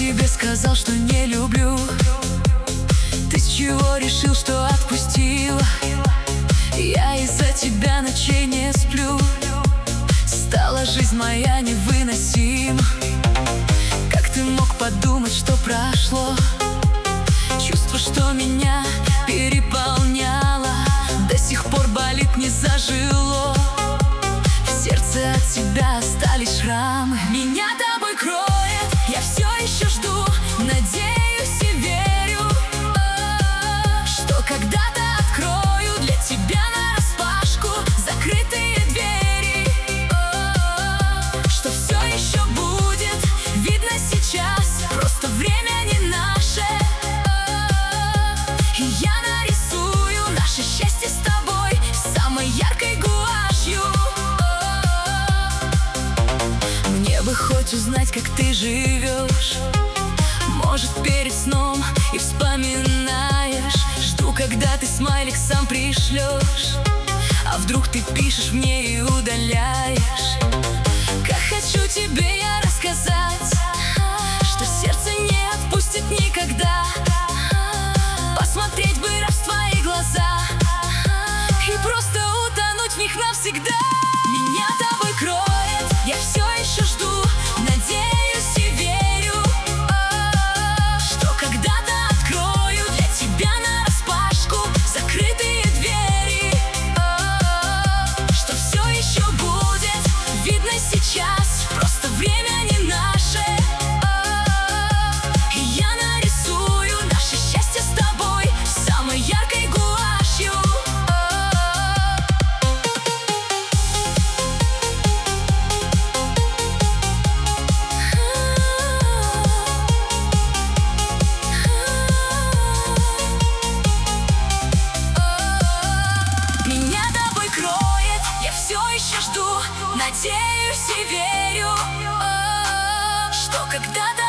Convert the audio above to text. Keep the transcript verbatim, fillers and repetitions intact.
тебе сказал, что не люблю? Ты с чего решил, что отпустила? Я из-за тебя ночей не сплю. Стала жизнь моя невыносима. Как ты мог подумать, что прошло? Чувство, что меня переполняло, до сих пор болит, не зажило. В сердце от тебя остались шрамы. Меня тобой кроет, я все еще жду, надеюсь и верю, что когда-то открою для тебя нараспашку закрытые двери, что все еще будет видно сейчас, просто время не наше. И я нарисую наше счастье с тобой самой яркой гуашью. Мне бы хоть узнать, как ты живешь, может, перед сном и вспоминаешь. Жду, когда ты смайлик сам пришлешь, а вдруг ты пишешь мне и удаляешь. Как хочу тебе я рассказать, что сердце не отпустит никогда. Посмотреть бы раз в твои глаза и просто утонуть в них навсегда. Меня тобой кроет, я все еще жду, надеюсь и верю, что когда-то открою для тебя нараспашку закрытые двери, что все еще будет видно сейчас, просто время не наше. И я нарисую наше счастье с тобой самой яркой гуашью. Меня тобой кроет, я все еще жду, надеюсь и верю, что когда-то